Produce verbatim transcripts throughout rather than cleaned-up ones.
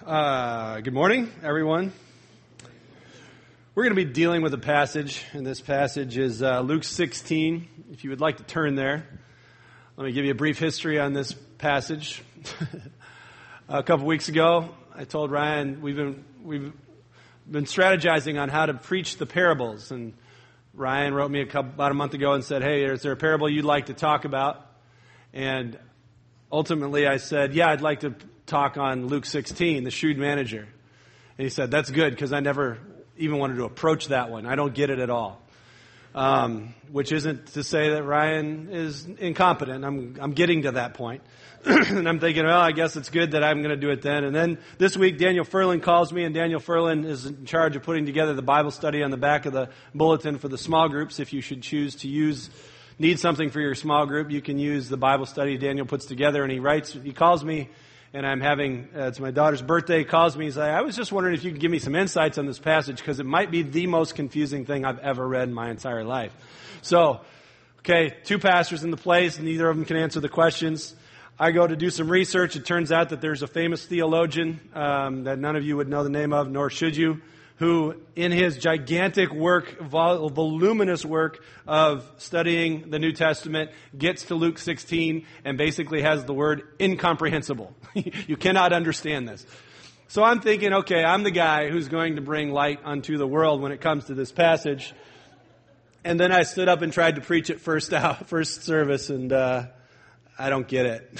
Uh, good morning, everyone. We're going to be dealing with a passage, and this passage is uh, Luke sixteen. If you would like to turn there, let me give you a brief history on this passage. A couple weeks ago, I told Ryan we've been we've been strategizing on how to preach the parables, and Ryan wrote me a couple, about a month ago and said, "Hey, is there a parable you'd like to talk about?" And ultimately, I said, "Yeah, I'd like to talk on Luke sixteen, the shrewd manager." And he said, "That's good, because I never even wanted to approach that one. I don't get it at all." Um, which isn't to say that Ryan is incompetent. I'm I'm getting to that point. And I'm thinking, well, I guess it's good that I'm going to do it then. And then this week, Daniel Furlan calls me, and Daniel Furlan is in charge of putting together the Bible study on the back of the bulletin for the small groups. If you should choose to use, need something for your small group, you can use the Bible study Daniel puts together. And he writes, he calls me, and I'm having, uh, it's my daughter's birthday, he calls me, he's like, "I was just wondering if you could give me some insights on this passage, because it might be the most confusing thing I've ever read in my entire life." So, okay, two pastors in the place, neither of them can answer the questions. I go to do some research. It turns out that there's a famous theologian um, that none of you would know the name of, nor should you, who in his gigantic work, vol- voluminous work of studying the New Testament, gets to Luke sixteen and basically has the word incomprehensible. You cannot understand this. So I'm thinking, okay, I'm the guy who's going to bring light unto the world when it comes to this passage. And then I stood up and tried to preach it first out, first service, and uh, I don't get it.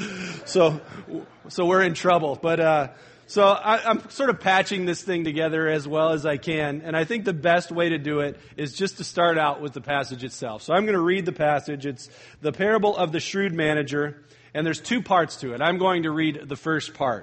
so, so we're in trouble. But uh, so I, I'm sort of patching this thing together as well as I can. And I think the best way to do it is just to start out with the passage itself. So I'm going to read the passage. It's the parable of the shrewd manager. And there's two parts to it. I'm going to read the first part.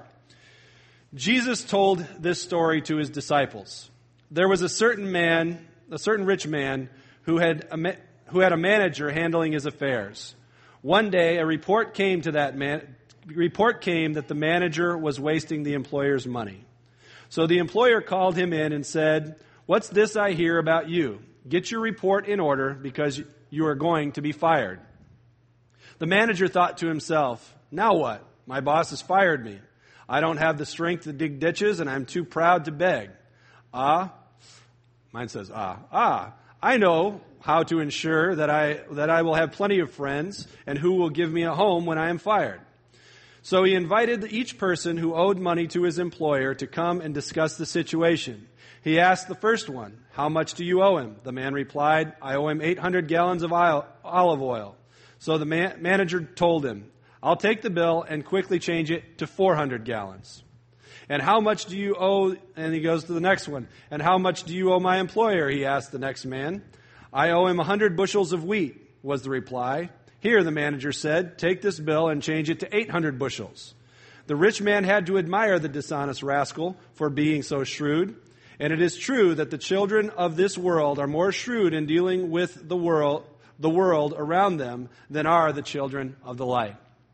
Jesus told this story to his disciples. There was a certain man, a certain rich man, who had a, ma- who had a manager handling his affairs. One day, a report came to that man. Report came that the manager was wasting the employer's money. So the employer called him in and said, "What's this I hear about you? Get your report in order, because you are going to be fired." The manager thought to himself, "Now what? My boss has fired me. I don't have the strength to dig ditches, and I'm too proud to beg. Ah, mine says ah, ah, I know how to ensure that I that I will have plenty of friends, and who will give me a home when I am fired." So he invited each person who owed money to his employer to come and discuss the situation. He asked the first one, "How much do you owe him?" The man replied, "I owe him eight hundred gallons of olive oil." So the man- manager told him, "I'll take the bill and quickly change it to four hundred gallons. "And how much do you owe?" And he goes to the next one. "And how much do you owe my employer?" he asked the next man. "I owe him one hundred bushels of wheat," was the reply. "Here," the manager said, "take this bill and change it to eight hundred bushels. The rich man had to admire the dishonest rascal for being so shrewd. And it is true that the children of this world are more shrewd in dealing with the world, the world around them than are the children of the light.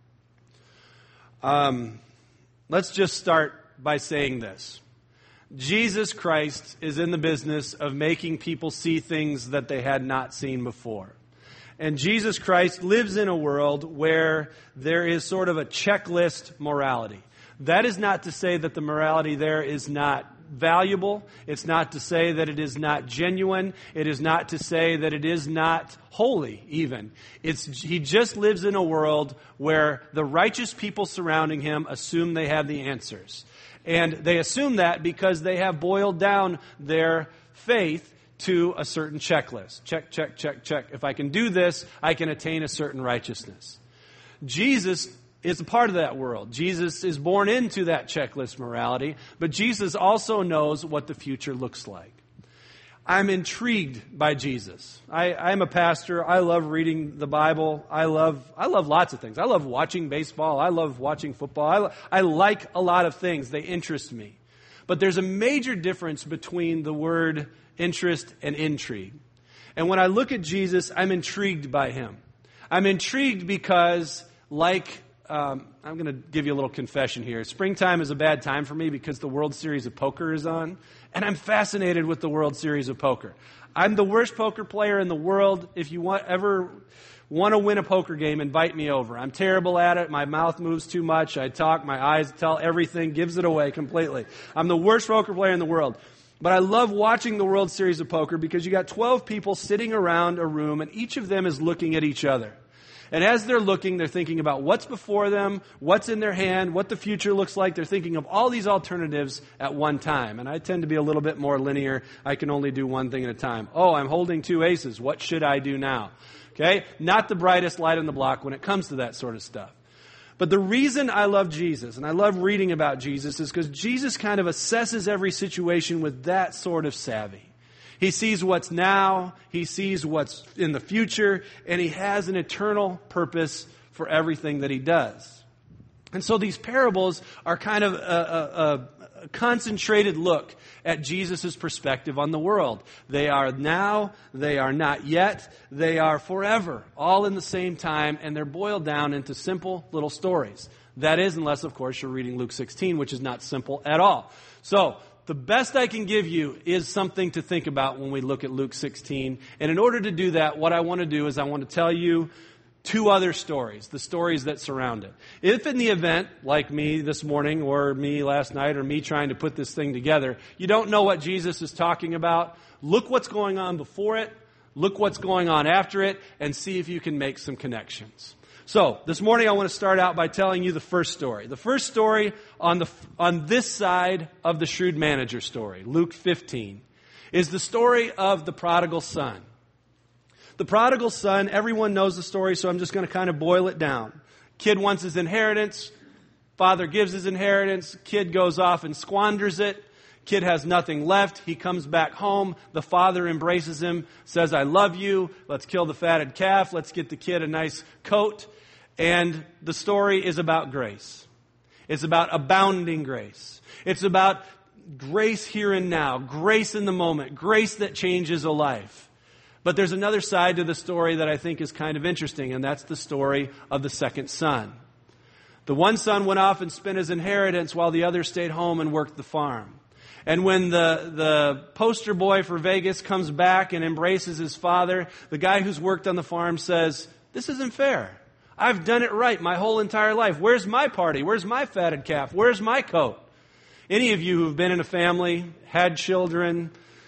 Um, let's just start by saying this. Jesus Christ is in the business of making people see things that they had not seen before. And Jesus Christ lives in a world where there is sort of a checklist morality. That is not to say that the morality there is not valuable. It's not to say that it is not genuine. It is not to say that it is not holy, even. It's, he just lives in a world where the righteous people surrounding him assume they have the answers. And they assume that because they have boiled down their faith to a certain checklist. Check, check, check, check. If I can do this, I can attain a certain righteousness. Jesus is a part of that world. Jesus is born into that checklist morality, but Jesus also knows what the future looks like. I'm intrigued by Jesus. I, I'm a pastor. I love reading the Bible. I love I love lots of things. I love watching baseball. I love watching football. I, I like a lot of things. They interest me. But there's a major difference between the word interest and intrigue. And when I look at Jesus, I'm intrigued by him. I'm intrigued because, like, um, I'm going to give you a little confession here. Springtime is a bad time for me because the World Series of Poker is on. And I'm fascinated with the World Series of Poker. I'm the worst poker player in the world. If you want ever Want to win a poker game, invite me over. I'm terrible at it. My mouth moves too much. I talk, my eyes tell everything, gives it away completely. I'm the worst poker player in the world. But I love watching the World Series of Poker because you got twelve people sitting around a room and each of them is looking at each other. And as they're looking, they're thinking about what's before them, what's in their hand, what the future looks like. They're thinking of all these alternatives at one time. And I tend to be a little bit more linear. I can only do one thing at a time. Oh, I'm holding two aces. What should I do now? Okay? Not the brightest light on the block when it comes to that sort of stuff. But the reason I love Jesus, and I love reading about Jesus, is because Jesus kind of assesses every situation with that sort of savvy. He sees what's now, he sees what's in the future, and he has an eternal purpose for everything that he does. And so these parables are kind of a, a, a concentrated look at Jesus' perspective on the world. They are now, they are not yet, they are forever, all in the same time, and they're boiled down into simple little stories. That is, unless, of course, you're reading Luke sixteen, which is not simple at all. So, the best I can give you is something to think about when we look at Luke sixteen. And in order to do that, what I want to do is I want to tell you two other stories, the stories that surround it. If in the event, like me this morning or me last night or me trying to put this thing together, you don't know what Jesus is talking about, look what's going on before it, look what's going on after it, and see if you can make some connections. So, this morning I want to start out by telling you the first story. The first story on the on this side of the shrewd manager story, Luke fifteen, is the story of the prodigal son. The prodigal son, everyone knows the story, so I'm just going to kind of boil it down. Kid wants his inheritance. Father gives his inheritance. Kid goes off and squanders it. Kid has nothing left. He comes back home. The father embraces him, says, I love you. Let's kill the fatted calf. Let's get the kid a nice coat. And the story is about grace. It's about abounding grace. It's about grace here and now, grace in the moment, grace that changes a life. But there's another side to the story that I think is kind of interesting, and that's the story of the second son. The one son went off and spent his inheritance while the other stayed home and worked the farm. And when the, the poster boy for Vegas comes back and embraces his father, the guy who's worked on the farm says, this isn't fair. I've done it right my whole entire life. Where's my party? Where's my fatted calf? Where's my coat? Any of you who've been in a family, had children,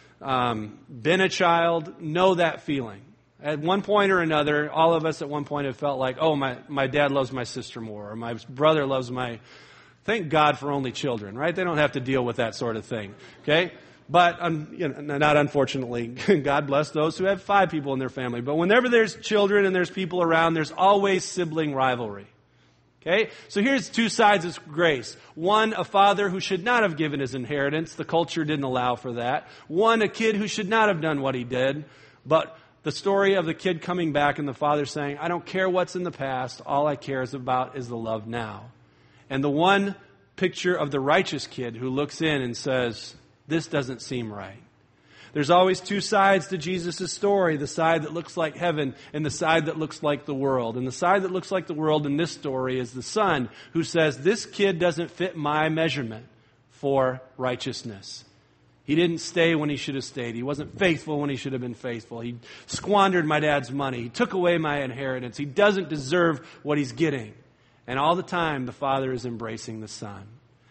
um, been a child, know that feeling. At one point or another, all of us at one point have felt like, oh, my, my dad loves my sister more, or my brother loves my... Thank God for only children, right? They don't have to deal with that sort of thing, okay? But, um, you know, not unfortunately, God bless those who have five people in their family. But whenever there's children and there's people around, there's always sibling rivalry. Okay? So here's two sides of grace. One, a father who should not have given his inheritance. The culture didn't allow for that. One, a kid who should not have done what he did. But the story of the kid coming back and the father saying, I don't care what's in the past. All I care about is the love now. And the one picture of the righteous kid who looks in and says, this doesn't seem right. There's always two sides to Jesus' story, the side that looks like heaven and the side that looks like the world. And the side that looks like the world in this story is the son who says, this kid doesn't fit my measurement for righteousness. He didn't stay when he should have stayed. He wasn't faithful when he should have been faithful. He squandered my dad's money. He took away my inheritance. He doesn't deserve what he's getting. And all the time, the father is embracing the son.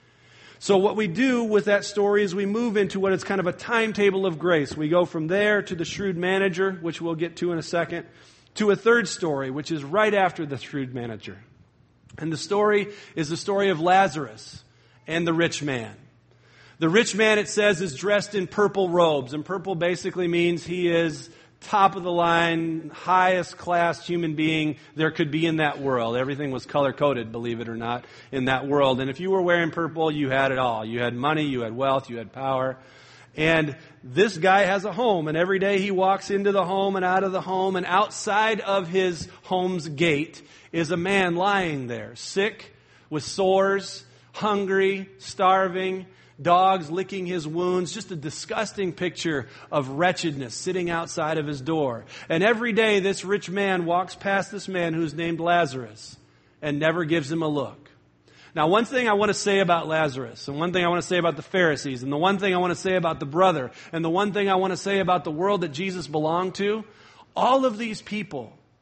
So what we do with that story is we move into what is kind of a timetable of grace. We go from there to the shrewd manager, which we'll get to in a second, to a third story, which is right after the shrewd manager. And the story is the story of Lazarus and the rich man. The rich man, it says, is dressed in purple robes. And purple basically means he is top of the line, highest class human being there could be in that world. Everything was color-coded, believe it or not, in that world. And if you were wearing purple, you had it all. You had money, you had wealth, you had power. And this guy has a home, and every day he walks into the home and out of the home, and outside of his home's gate is a man lying there, sick, with sores, hungry, starving, dogs licking his wounds, just a disgusting picture of wretchedness sitting outside of his door. And every day this rich man walks past this man who's named Lazarus and never gives him a look. Now, one thing I want to say about Lazarus, and one thing I want to say about the Pharisees, and the one thing I want to say about the brother, and the one thing I want to say about the world that Jesus belonged to, all of these people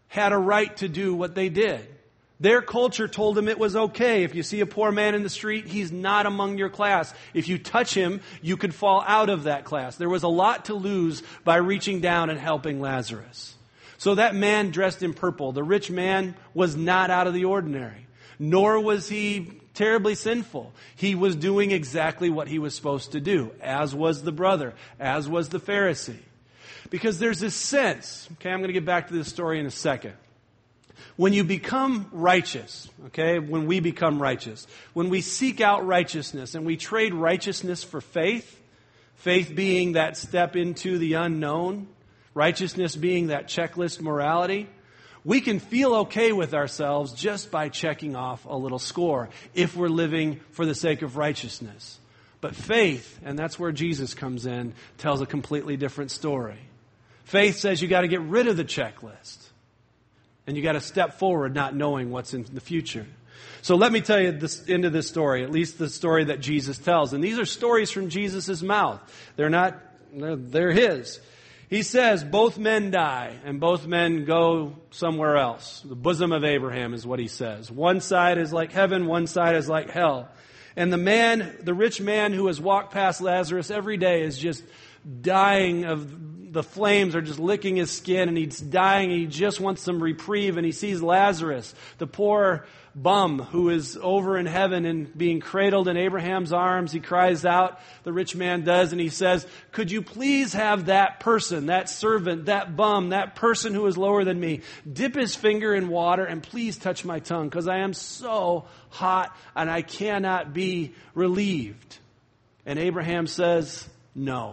had a right to do what they did. Their culture told them it was okay. If you see a poor man in the street, he's not among your class. If you touch him, you could fall out of that class. There was a lot to lose by reaching down and helping Lazarus. So that man dressed in purple, the rich man, was not out of the ordinary, nor was he terribly sinful. He was doing exactly what he was supposed to do, as was the brother, as was the Pharisee. Because there's this sense, okay, I'm going to get back to this story in a second. When you become righteous, okay, when we become righteous, when we seek out righteousness and we trade righteousness for faith, faith being that step into the unknown, righteousness being that checklist morality, we can feel okay with ourselves just by checking off a little score if we're living for the sake of righteousness. But faith, and that's where Jesus comes in, tells a completely different story. Faith says you got to get rid of the checklist. And you got to step forward not knowing what's in the future. So let me tell you this end of this story, at least the story that Jesus tells. And these are stories from Jesus' mouth. They're not, they're, they're his. He says, both men die and both men go somewhere else. The bosom of Abraham is what he says. One side is like heaven, one side is like hell. And the man, the rich man who has walked past Lazarus every day is just dying of, the flames are just licking his skin and he's dying and he just wants some reprieve, and he sees Lazarus, the poor bum who is over in heaven and being cradled in Abraham's arms. He cries out, the rich man does, and he says, could you please have that person, that servant, that bum, that person who is lower than me, dip his finger in water and please touch my tongue, because I am so hot and I cannot be relieved. And Abraham says, no.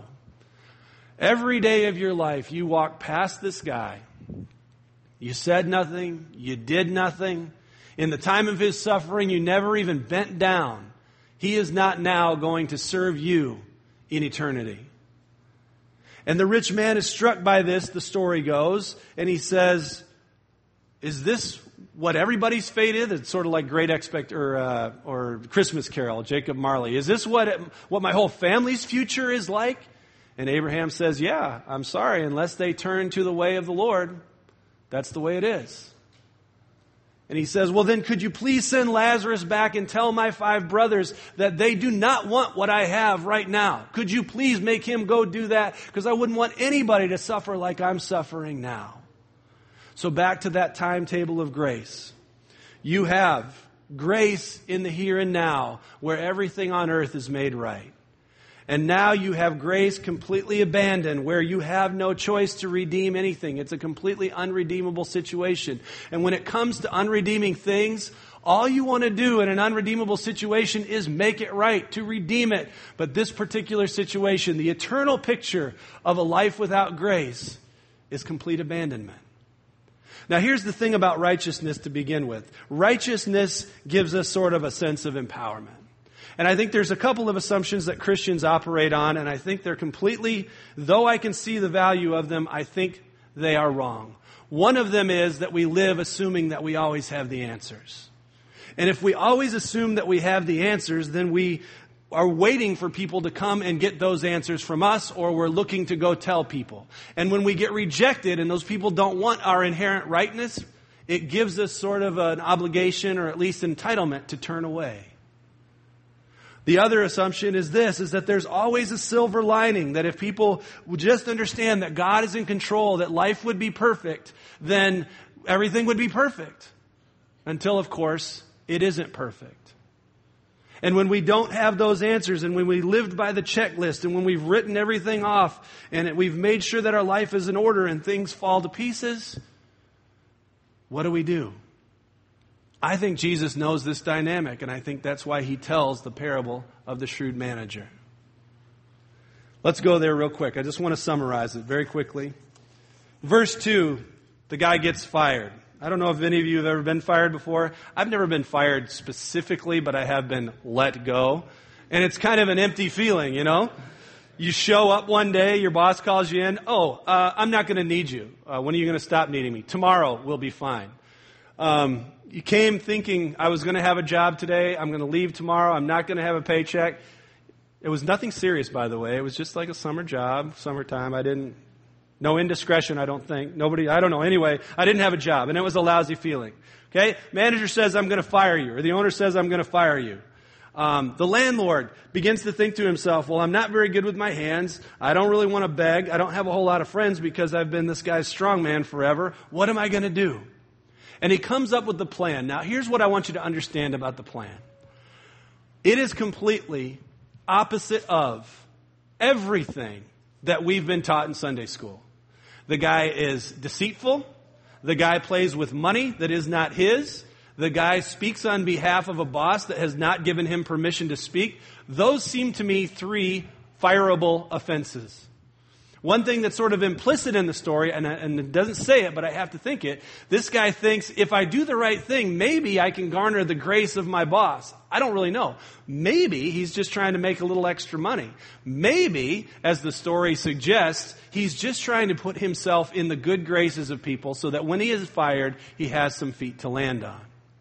Every day of your life, you walk past this guy. You said nothing. You did nothing. In the time of his suffering, you never even bent down. He is not now going to serve you in eternity. And the rich man is struck by this, the story goes, and he says, is this what everybody's fate is? It's sort of like Great Expect or uh, or Christmas Carol, Jacob Marley. Is this what it, what my whole family's future is like? And Abraham says, yeah, I'm sorry, unless they turn to the way of the Lord, that's the way it is. And he says, well, then could you please send Lazarus back and tell my five brothers that they do not want what I have right now? Could you please make him go do that? Because I wouldn't want anybody to suffer like I'm suffering now. So back to that timetable of grace. You have grace in the here and now, where everything on earth is made right. And now you have grace completely abandoned, where you have no choice to redeem anything. It's a completely unredeemable situation. And when it comes to unredeeming things, all you want to do in an unredeemable situation is make it right, to redeem it. But this particular situation, the eternal picture of a life without grace, is complete abandonment. Now here's the thing about righteousness to begin with. Righteousness gives us sort of a sense of empowerment. And I think there's a couple of assumptions that Christians operate on, and I think they're completely, though I can see the value of them, I think they are wrong. One of them is that we live assuming that we always have the answers. And if we always assume that we have the answers, then we are waiting for people to come and get those answers from us, or we're looking to go tell people. And when we get rejected and those people don't want our inherent rightness, it gives us sort of an obligation, or at least entitlement, to turn away. The other assumption is this, is that there's always a silver lining, that if people would just understand that God is in control, that life would be perfect, then everything would be perfect. Until, of course, it isn't perfect. And when we don't have those answers, and when we lived by the checklist, and when we've written everything off, and we've made sure that our life is in order and things fall to pieces, what do we do? I think Jesus knows this dynamic, and I think that's why he tells the parable of the shrewd manager. Let's go there real quick. I just want to summarize it very quickly. Verse two, the guy gets fired. I don't know if any of you have ever been fired before. I've never been fired specifically, but I have been let go. And it's kind of an empty feeling, you know? You show up one day, your boss calls you in. Oh, uh, I'm not going to need you. Uh, when are you going to stop needing me? Tomorrow, we'll be fine. Um, you came thinking I was going to have a job today. I'm going to leave tomorrow. I'm not going to have a paycheck. It was nothing serious, by the way. It was just like a summer job, summertime. I didn't No indiscretion, I don't think. Nobody, I don't know. Anyway, I didn't have a job, and it was a lousy feeling. Okay? Manager says, I'm going to fire you, or the owner says, I'm going to fire you. Um, the landlord begins to think to himself, well, I'm not very good with my hands. I don't really want to beg. I don't have a whole lot of friends because I've been this guy's strongman forever. What am I going to do? And he comes up with the plan. Now, here's what I want you to understand about the plan. It is completely opposite of everything that we've been taught in Sunday school. The guy is deceitful. The guy plays with money that is not his. The guy speaks on behalf of a boss that has not given him permission to speak. Those seem to me three fireable offenses. One thing that's sort of implicit in the story, and, and it doesn't say it, but I have to think it, this guy thinks, if I do the right thing, maybe I can garner the grace of my boss. I don't really know. Maybe he's just trying to make a little extra money. Maybe, as the story suggests, he's just trying to put himself in the good graces of people so that when he is fired, he has some feet to land on.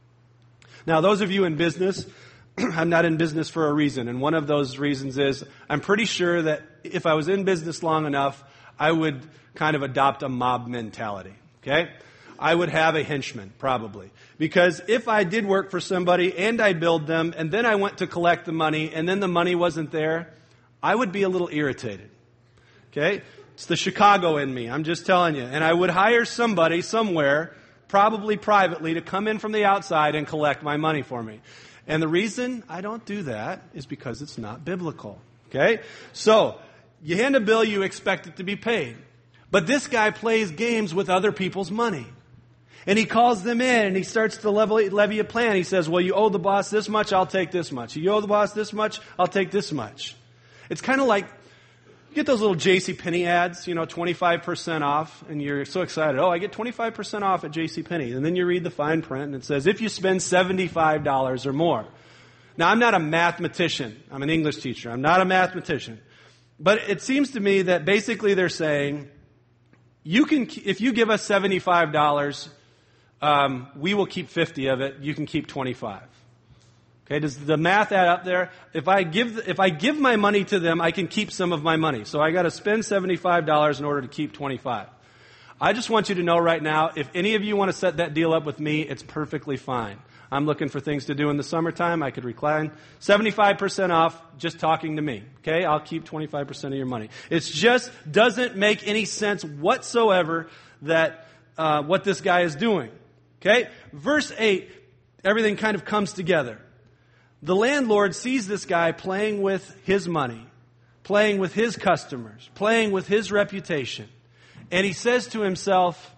Now, those of you in business, I'm not in business for a reason, and one of those reasons is I'm pretty sure that if I was in business long enough, I would kind of adopt a mob mentality, okay? I would have a henchman, probably. Because if I did work for somebody and I billed them, and then I went to collect the money, and then the money wasn't there, I would be a little irritated, okay? It's the Chicago in me, I'm just telling you. And I would hire somebody somewhere, probably privately, to come in from the outside and collect my money for me. And the reason I don't do that is because it's not biblical. Okay? So, you hand a bill, you expect it to be paid. But this guy plays games with other people's money. And he calls them in and he starts to levy, levy a plan. He says, well, you owe the boss this much, I'll take this much. You owe the boss this much, I'll take this much. It's kind of like, you get those little JCPenney ads, you know, twenty-five percent off, and you're so excited. Oh, I get twenty-five percent off at JCPenney. And then you read the fine print, and it says, if you spend seventy-five dollars or more. Now, I'm not a mathematician. I'm an English teacher. I'm not a mathematician. But it seems to me that basically they're saying, you can, if you give us seventy-five dollars, um, we will keep fifty of it. You can keep twenty-five. Okay, does the math add up there? If I give if I give my money to them, I can keep some of my money. So I got to spend seventy-five dollars in order to keep twenty-five. I just want you to know right now, if any of you want to set that deal up with me, it's perfectly fine. I'm looking for things to do in the summertime. I could recline. seventy-five percent off just talking to me. Okay, I'll keep twenty-five percent of your money. It just doesn't make any sense whatsoever that uh, what this guy is doing. Okay, verse eight, everything kind of comes together. The landlord sees this guy playing with his money, playing with his customers, playing with his reputation. And he says to himself,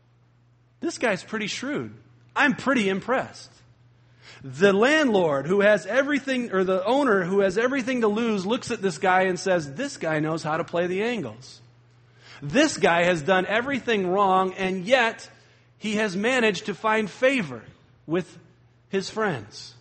this guy's pretty shrewd. I'm pretty impressed. The landlord who has everything, or the owner who has everything to lose, looks at this guy and says, this guy knows how to play the angles. This guy has done everything wrong, and yet he has managed to find favor with his friends.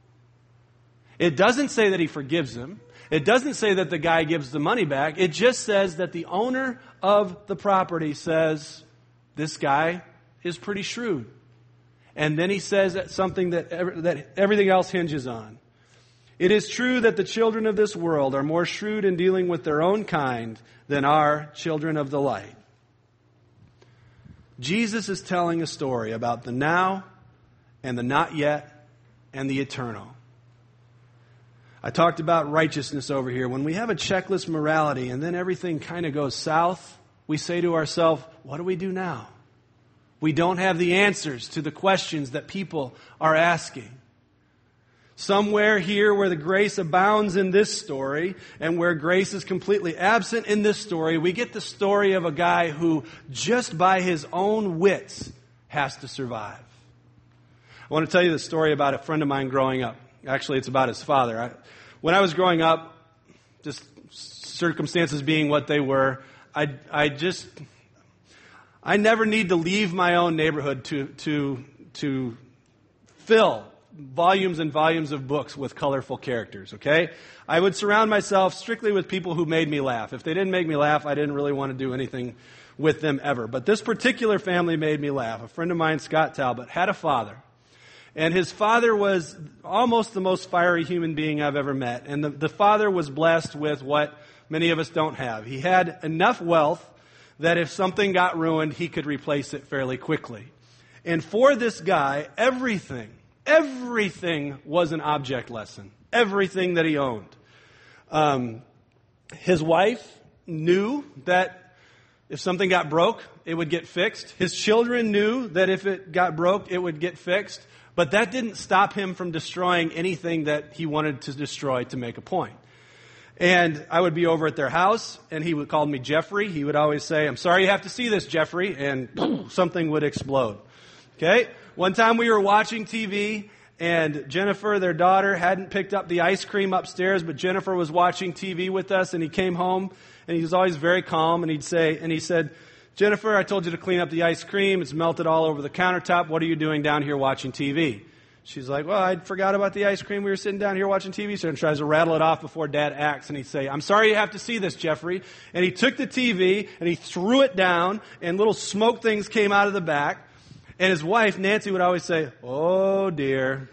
It doesn't say that he forgives him. It doesn't say that the guy gives the money back. It just says that the owner of the property says, this guy is pretty shrewd. And then he says something that, that everything else hinges on. It is true that the children of this world are more shrewd in dealing with their own kind than are children of the light. Jesus is telling a story about the now and the not yet and the eternal. I talked about righteousness over here. When we have a checklist morality and then everything kind of goes south, we say to ourselves, what do we do now? We don't have the answers to the questions that people are asking. Somewhere here where the grace abounds in this story and where grace is completely absent in this story, we get the story of a guy who just by his own wits has to survive. I want to tell you the story about a friend of mine growing up. Actually, it's about his father. I, when I was growing up, just circumstances being what they were, I, I just, I never need to leave my own neighborhood to, to, to fill volumes and volumes of books with colorful characters, okay? I would surround myself strictly with people who made me laugh. If they didn't make me laugh, I didn't really want to do anything with them ever. But this particular family made me laugh. A friend of mine, Scott Talbot, had a father. And his father was almost the most fiery human being I've ever met. And the, the father was blessed with what many of us don't have. He had enough wealth that if something got ruined, he could replace it fairly quickly. And for this guy, everything, everything was an object lesson. Everything that he owned. Um, his wife knew that if something got broke, it would get fixed. His children knew that if it got broke, it would get fixed. But that didn't stop him from destroying anything that he wanted to destroy to make a point. And I would be over at their house, and he would call me Jeffrey. He would always say, "I'm sorry you have to see this, Jeffrey," and something would explode. Okay? One time we were watching T V, and Jennifer, their daughter, hadn't picked up the ice cream upstairs, but Jennifer was watching T V with us, and he came home, and he was always very calm, and he'd say, and he said, "Jennifer, I told you to clean up the ice cream. It's melted all over the countertop. What are you doing down here watching T V?" She's like, "Well, I forgot about the ice cream. We were sitting down here watching T V." So he tries to rattle it off before Dad acts, and he'd say, "I'm sorry you have to see this, Jeffrey." And he took the T V, and he threw it down, and little smoke things came out of the back. And his wife, Nancy, would always say, "Oh, dear."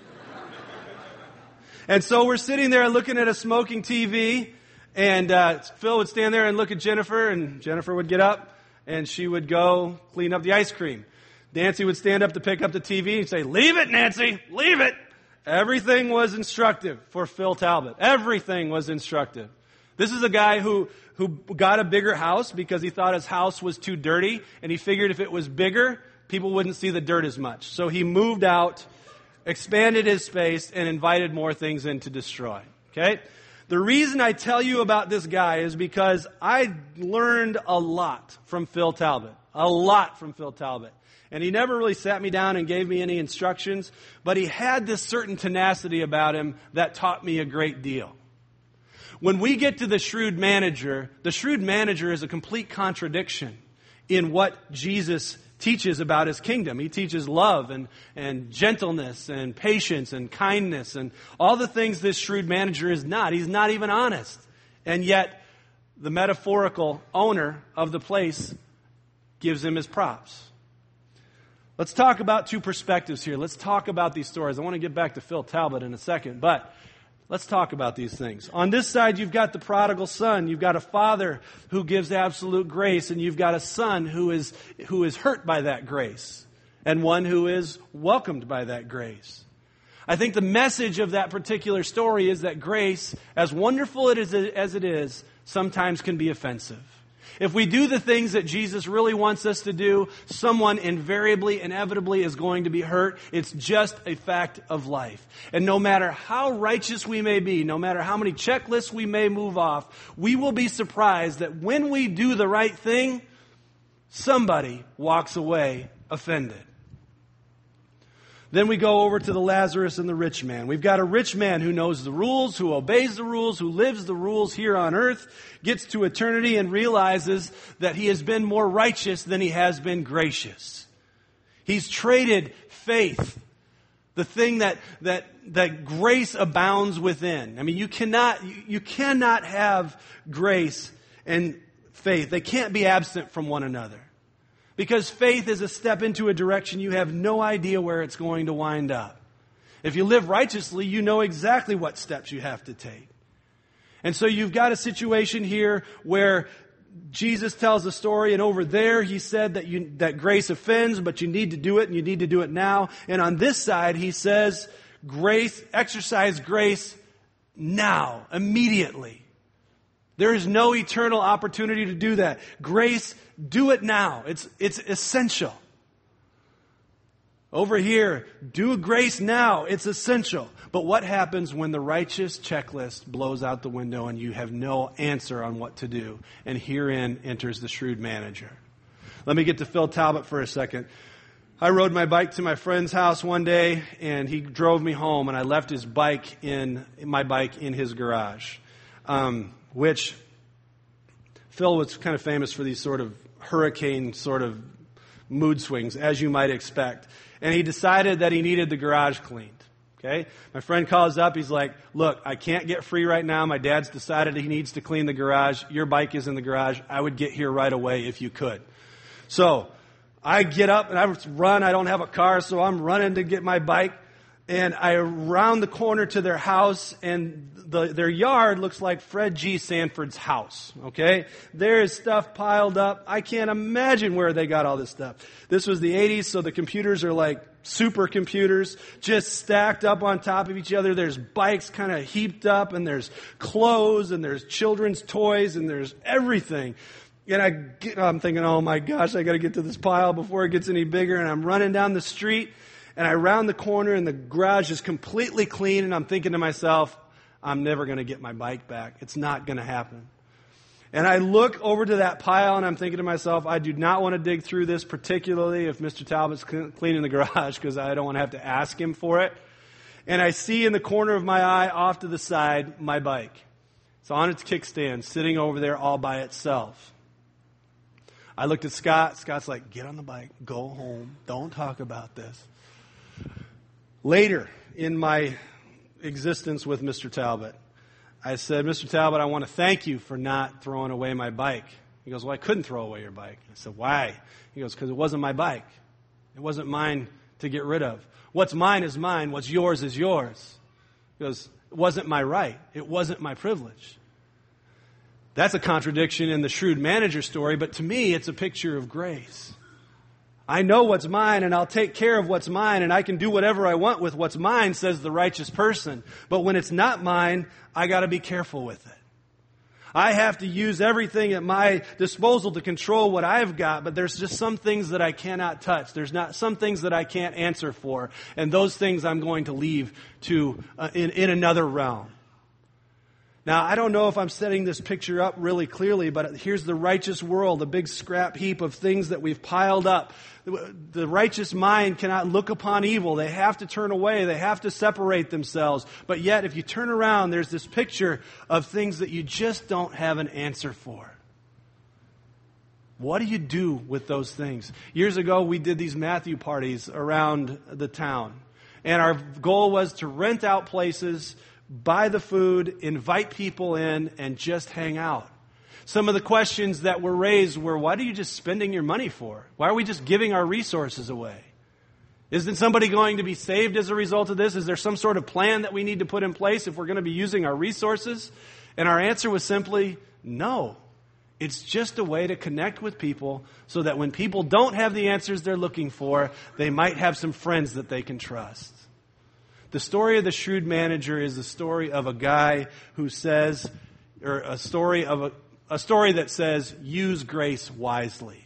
And so we're sitting there looking at a smoking T V, and uh, Phil would stand there and look at Jennifer, and Jennifer would get up, and she would go clean up the ice cream. Nancy would stand up to pick up the T V and say, "Leave it, Nancy, leave it." Everything was instructive for Phil Talbot. Everything was instructive. This is a guy who, who got a bigger house because he thought his house was too dirty, and he figured if it was bigger, people wouldn't see the dirt as much. So he moved out, expanded his space, and invited more things in to destroy. Okay? The reason I tell you about this guy is because I learned a lot from Phil Talbot. A lot from Phil Talbot. And he never really sat me down and gave me any instructions, but he had this certain tenacity about him that taught me a great deal. When we get to the shrewd manager, the shrewd manager is a complete contradiction in what Jesus teaches about his kingdom. He teaches love and, and gentleness and patience and kindness and all the things this shrewd manager is not. He's not even honest. And yet, the metaphorical owner of the place gives him his props. Let's talk about two perspectives here. Let's talk about these stories. I want to get back to Phil Talbot in a second, but let's talk about these things. On this side, you've got the prodigal son. You've got a father who gives absolute grace, and you've got a son who is, who is hurt by that grace, and one who is welcomed by that grace. I think the message of that particular story is that grace, as wonderful it is, as it is, sometimes can be offensive. If we do the things that Jesus really wants us to do, someone invariably, inevitably is going to be hurt. It's just a fact of life. And no matter how righteous we may be, no matter how many checklists we may move off, we will be surprised that when we do the right thing, somebody walks away offended. Then we go over to the Lazarus and the rich man. We've got a rich man who knows the rules, who obeys the rules, who lives the rules here on earth, gets to eternity and realizes that he has been more righteous than he has been gracious. He's traded faith, the thing that that that grace abounds within. I mean, you cannot you, you cannot have grace and faith. They can't be absent from one another. Because faith is a step into a direction you have no idea where it's going to wind up. If you live righteously, you know exactly what steps you have to take. And so you've got a situation here where Jesus tells a story, and over there he said that you, that grace offends, but you need to do it, and you need to do it now. And on this side he says, grace, exercise grace now, immediately. There is no eternal opportunity to do that. Grace, do it now. It's, it's essential. Over here, do a grace now. It's essential. But what happens when the righteous checklist blows out the window and you have no answer on what to do? And herein enters the shrewd manager. Let me get to Phil Talbot for a second. I rode my bike to my friend's house one day, and he drove me home, and I left his bike in, my bike in his garage. Um, which Phil was kind of famous for these sort of hurricane sort of mood swings, as you might expect. And he decided that he needed the garage cleaned. Okay? My friend calls up. He's like, "Look, I can't get free right now. My dad's decided he needs to clean the garage. Your bike is in the garage. I would get here right away if you could." So I get up and I run. I don't have a car, so I'm running to get my bike. And I round the corner to their house, and the, their yard looks like Fred G. Sanford's house, okay? There is stuff piled up. I can't imagine where they got all this stuff. This was the eighties, so the computers are like supercomputers, just stacked up on top of each other. There's bikes kind of heaped up, and there's clothes, and there's children's toys, and there's everything. And I get, I'm thinking, oh my gosh, I got to get to this pile before it gets any bigger. And I'm running down the street, and I round the corner, and the garage is completely clean. And I'm thinking to myself, I'm never going to get my bike back. It's not going to happen. And I look over to that pile, and I'm thinking to myself, I do not want to dig through this, particularly if Mister Talbot's cleaning the garage, because I don't want to have to ask him for it. And I see in the corner of my eye, off to the side, my bike. It's on its kickstand, sitting over there all by itself. I looked at Scott. Scott's like, get on the bike, go home, don't talk about this. Later in my existence with Mister Talbot, I said, Mister Talbot, I want to thank you for not throwing away my bike. He goes, well, I couldn't throw away your bike. I said, why? He goes, because it wasn't my bike. It wasn't mine to get rid of. What's mine is mine. What's yours is yours. He goes, it wasn't my right. It wasn't my privilege. That's a contradiction in the shrewd manager story, but to me, it's a picture of grace. I know what's mine, and I'll take care of what's mine, and I can do whatever I want with what's mine, says the righteous person. But when it's not mine, I got to be careful with it. I have to use everything at my disposal to control what I've got, but there's just some things that I cannot touch. There's not some things that I can't answer for, and those things I'm going to leave to uh, in, in another realm. Now, I don't know if I'm setting this picture up really clearly, but here's the righteous world, a big scrap heap of things that we've piled up. The righteous mind cannot look upon evil. They have to turn away. They have to separate themselves. But yet, if you turn around, there's this picture of things that you just don't have an answer for. What do you do with those things? Years ago, we did these Matthew parties around the town. And our goal was to rent out places, buy the food, invite people in, and just hang out. Some of the questions that were raised were, what are you just spending your money for? Why are we just giving our resources away? Isn't somebody going to be saved as a result of this? Is there some sort of plan that we need to put in place if we're going to be using our resources? And our answer was simply, no. It's just a way to connect with people so that when people don't have the answers they're looking for, they might have some friends that they can trust. The story of the shrewd manager is the story of a guy who says, or a story of a, a story that says, use grace wisely.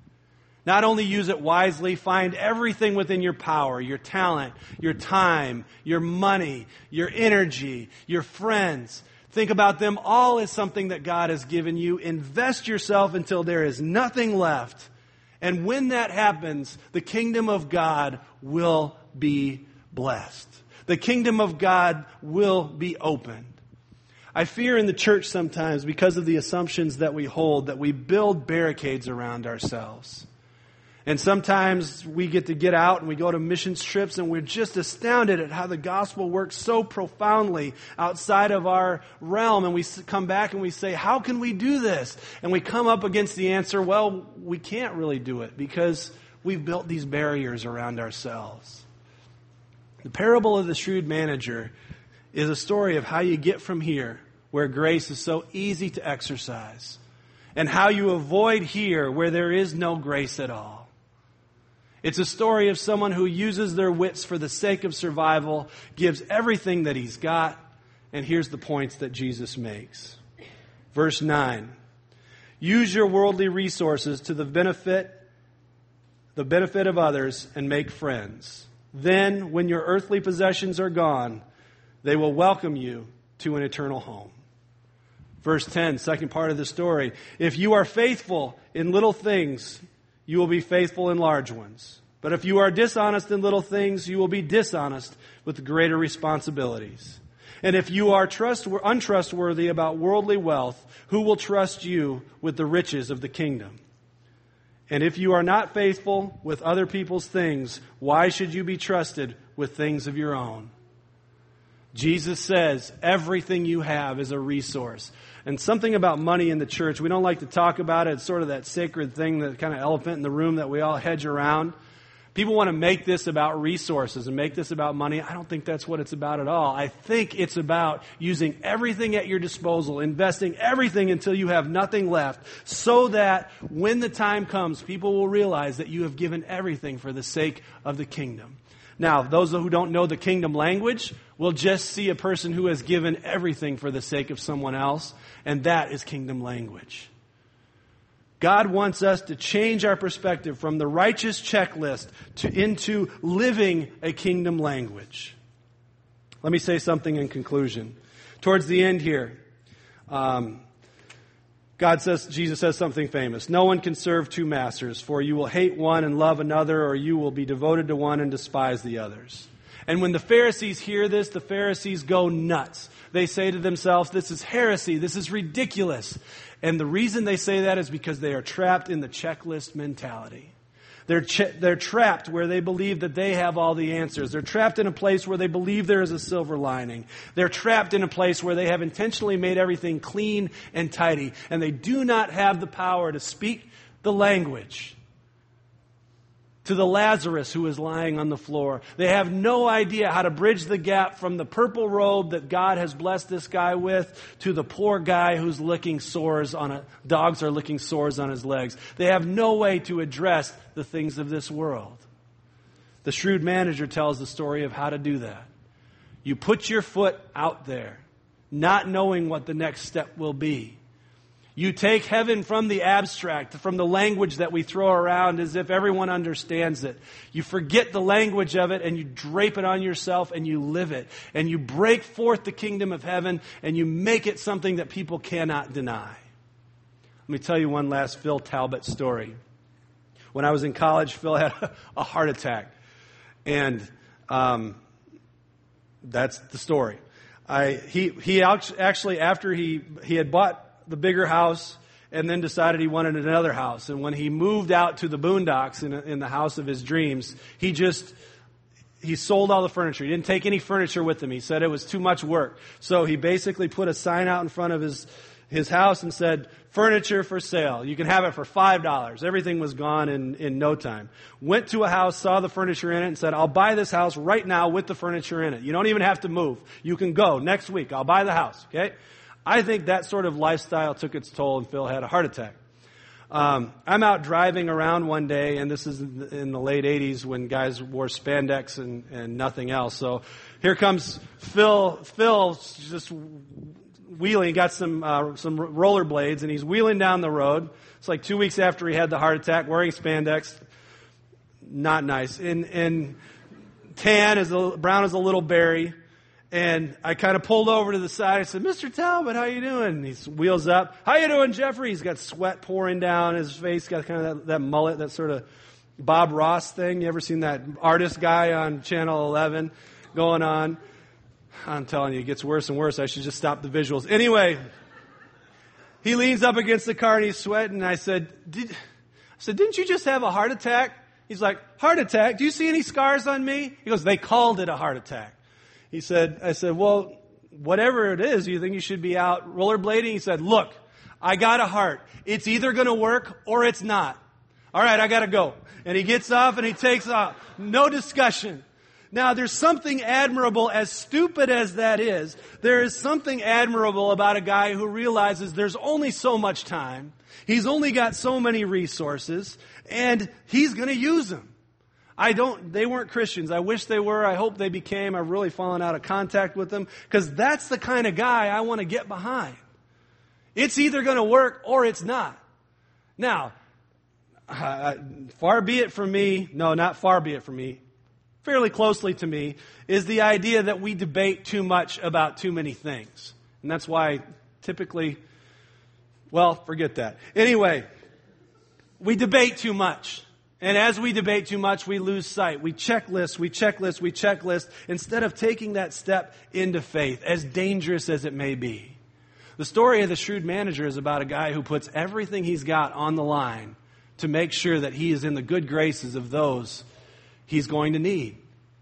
Not only use it wisely, find everything within your power, your talent, your time, your money, your energy, your friends. Think about them all as something that God has given you. Invest yourself until there is nothing left. And when that happens, the kingdom of God will be blessed. The kingdom of God will be opened. I fear in the church sometimes, because of the assumptions that we hold, that we build barricades around ourselves. And sometimes we get to get out and we go to mission trips and we're just astounded at how the gospel works so profoundly outside of our realm. And we come back and we say, how can we do this? And we come up against the answer, well, we can't really do it because we've built these barriers around ourselves. The parable of the shrewd manager is a story of how you get from here, where grace is so easy to exercise, and how you avoid here, where there is no grace at all. It's a story of someone who uses their wits for the sake of survival, gives everything that he's got, and here's the points that Jesus makes. Verse nine, use your worldly resources to the benefit, the benefit of others, and make friends. Then, when your earthly possessions are gone, they will welcome you to an eternal home. Verse ten, second part of the story. If you are faithful in little things, you will be faithful in large ones. But if you are dishonest in little things, you will be dishonest with greater responsibilities. And if you are trust, untrustworthy about worldly wealth, who will trust you with the riches of the kingdom? And if you are not faithful with other people's things, why should you be trusted with things of your own? Jesus says everything you have is a resource. And something about money in the church, we don't like to talk about it. It's sort of that sacred thing, that kind of elephant in the room that we all hedge around. People want to make this about resources and make this about money. I don't think that's what it's about at all. I think it's about using everything at your disposal, investing everything until you have nothing left, so that when the time comes, people will realize that you have given everything for the sake of the kingdom. Now, those who don't know the kingdom language will just see a person who has given everything for the sake of someone else, and that is kingdom language. God wants us to change our perspective from the righteous checklist to into living a kingdom language. Let me say something in conclusion. Towards the end here, um, God says, Jesus says something famous. No one can serve two masters, for you will hate one and love another, or you will be devoted to one and despise the others. And when the Pharisees hear this, the Pharisees go nuts. They say to themselves, this is heresy, this is ridiculous. And the reason they say that is because they are trapped in the checklist mentality. They're, ch- they're trapped where they believe that they have all the answers. They're trapped in a place where they believe there is a silver lining. They're trapped in a place where they have intentionally made everything clean and tidy. And they do not have the power to speak the language to the Lazarus who is lying on the floor. They have no idea how to bridge the gap from the purple robe that God has blessed this guy with to the poor guy who's licking sores on a, dogs are licking sores on his legs. They have no way to address the things of this world. The shrewd manager tells the story of how to do that. You put your foot out there, not knowing what the next step will be. You take heaven from the abstract, from the language that we throw around as if everyone understands it. You forget the language of it and you drape it on yourself and you live it. And you break forth the kingdom of heaven and you make it something that people cannot deny. Let me tell you one last Phil Talbot story. When I was in college, Phil had a heart attack. And um, that's the story. I, he, he actually, after he, he had bought the bigger house and then decided he wanted another house. And when he moved out to the boondocks in, in the house of his dreams, he just, he sold all the furniture. He didn't take any furniture with him. He said it was too much work. So he basically put a sign out in front of his, his house and said, furniture for sale. You can have it for five dollars. Everything was gone in, in no time. Went to a house, saw the furniture in it and said, I'll buy this house right now with the furniture in it. You don't even have to move. You can go next week. I'll buy the house. Okay? I think that sort of lifestyle took its toll and Phil had a heart attack. Um, I'm out driving around one day, and this is in the late eighties when guys wore spandex and, and nothing else. So here comes Phil. Phil just wheeling. He got some uh, some rollerblades, and he's wheeling down the road. It's like two weeks after he had the heart attack, wearing spandex. Not nice. And, and tan is a, brown as a little berry. And I kind of pulled over to the side. I said, Mister Talbot, how you doing? And he wheels up. How you doing, Jeffrey? He's got sweat pouring down his face. Got kind of that, that mullet, that sort of Bob Ross thing. You ever seen that artist guy on Channel eleven going on? I'm telling you, it gets worse and worse. I should just stop the visuals. Anyway, he leans up against the car and he's sweating. I said, Did, I said, didn't you just have a heart attack? He's like, heart attack? Do you see any scars on me? He goes, they called it a heart attack. He said, I said, well, whatever it is, you think you should be out rollerblading? He said, look, I got a heart. It's either going to work or it's not. All right, I got to go. And he gets off and he takes off. No discussion. Now, there's something admirable, as stupid as that is, there is something admirable about a guy who realizes there's only so much time. He's only got so many resources, and he's going to use them. I don't, they weren't Christians. I wish they were. I hope they became. I've really fallen out of contact with them, because that's the kind of guy I want to get behind. It's either going to work or it's not. Now, uh, far be it from me, no, not far be it from me, fairly closely to me, is the idea that we debate too much about too many things. And that's why typically, well, forget that. Anyway, we debate too much. And as we debate too much, we lose sight. We checklist, we checklist, we checklist, instead of taking that step into faith, as dangerous as it may be. The story of the shrewd manager is about a guy who puts everything he's got on the line to make sure that he is in the good graces of those he's going to need.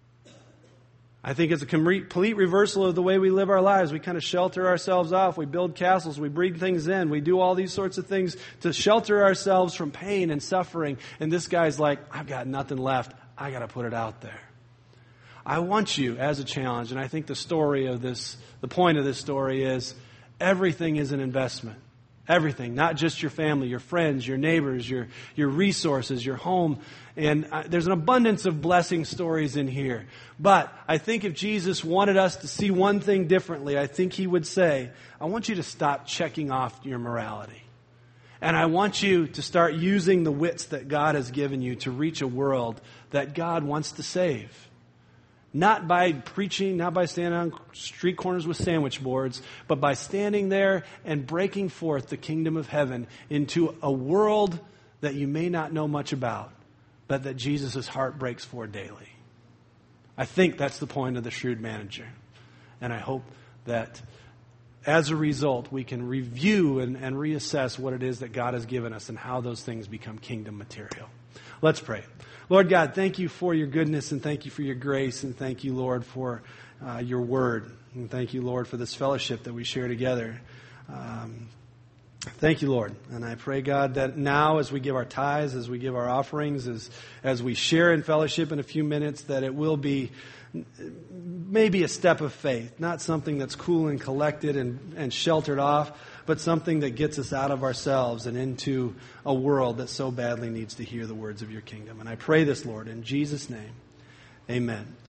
I think it's a complete reversal of the way we live our lives. We kind of shelter ourselves off. We build castles. We breathe things in. We do all these sorts of things to shelter ourselves from pain and suffering. And this guy's like, I've got nothing left. I got to put it out there. I want you as a challenge, and I think the story of this, the point of this story is everything is an investment. Everything, not just your family, your friends, your neighbors, your, your resources, your home. And uh, there's an abundance of blessing stories in here. But I think if Jesus wanted us to see one thing differently, I think he would say, I want you to stop checking off your morality. And I want you to start using the wits that God has given you to reach a world that God wants to save. Not by preaching, not by standing on street corners with sandwich boards, but by standing there and breaking forth the kingdom of heaven into a world that you may not know much about, but that Jesus' heart breaks for daily. I think that's the point of the shrewd manager. And I hope that as a result, we can review and, and reassess what it is that God has given us and how those things become kingdom material. Let's pray. Lord God, thank you for your goodness, and thank you for your grace, and thank you, Lord, for uh, your word. And thank you, Lord, for this fellowship that we share together. Um, thank you, Lord. And I pray, God, that now as we give our tithes, as we give our offerings, as, as we share in fellowship in a few minutes, that it will be maybe a step of faith, not something that's cool and collected and, and sheltered off, but something that gets us out of ourselves and into a world that so badly needs to hear the words of your kingdom. And I pray this, Lord, in Jesus' name. Amen.